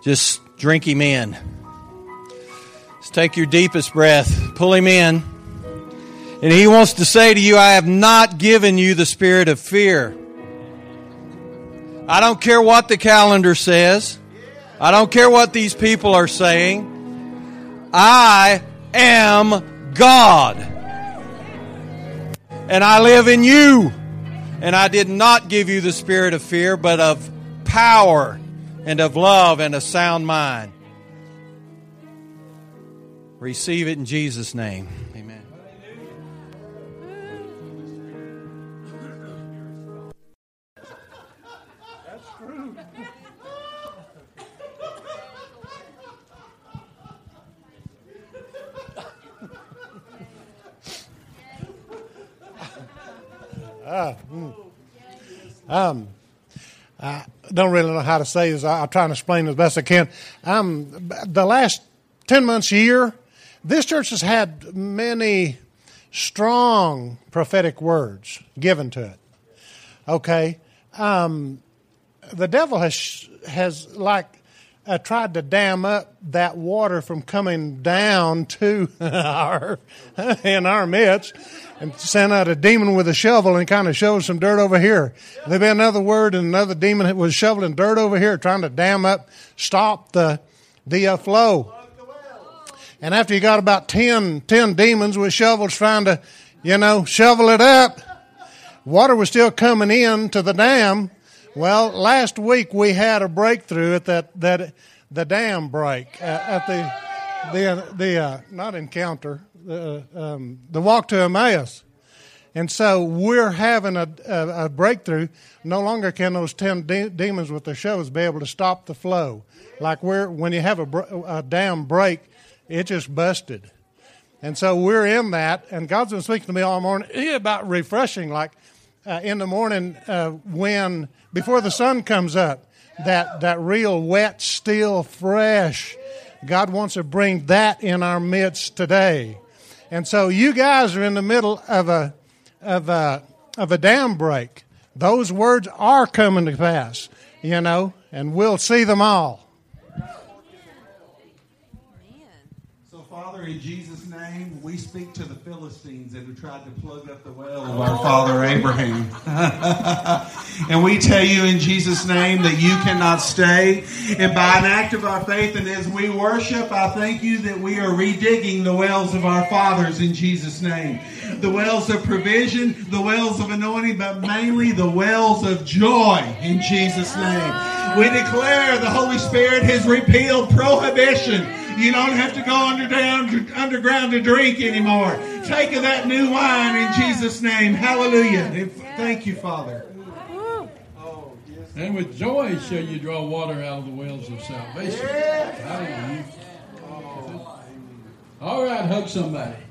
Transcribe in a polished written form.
Just drink him in. Just take your deepest breath. Pull him in. And he wants to say to you, I have not given you the spirit of fear. I don't care what the calendar says. I don't care what these people are saying. I am God. And I live in you. And I did not give you the spirit of fear, but of power and of love and a sound mind. Receive it in Jesus' name. Amen. That's true. I don't really know how to say this. I'll try and explain as best I can. The last 10 months, year, this church has had many strong prophetic words given to it. Okay? The devil has tried to dam up that water from coming down to in our midst, and sent out a demon with a shovel and kind of shoveled some dirt over here. There'd be another word, and another demon that was shoveling dirt over here, trying to dam up, stop the flow. And after you got about 10 demons with shovels trying to, shovel it up, water was still coming in to the dam. Well, last week we had a breakthrough at the dam break at the not encounter, the walk to Emmaus. And so we're having a breakthrough. No longer can those 10 demons with their shovels be able to stop the flow. Like when you have a dam break, it just busted. And so we're in that, and God's been speaking to me all morning about refreshing, like in the morning when before the sun comes up, that real wet, still, fresh. God wants to bring that in our midst today. And so you guys are in the middle of a dam break. Those words are coming to pass, and we'll see them all. So, Father, in Jesus' name, we speak to the Philistines that have tried to plug up the well of our father Abraham. And we tell you in Jesus' name that you cannot stay. And by an act of our faith, and as we worship, I thank you that we are redigging the wells of our fathers in Jesus' name. The wells of provision, the wells of anointing, but mainly the wells of joy in Jesus' name. We declare the Holy Spirit has repealed prohibition. You don't have to go underground to drink anymore. Take of that new wine in Jesus' name. Hallelujah. Thank you, Father. And with joy shall you draw water out of the wells of salvation. Hallelujah. All right, hug somebody.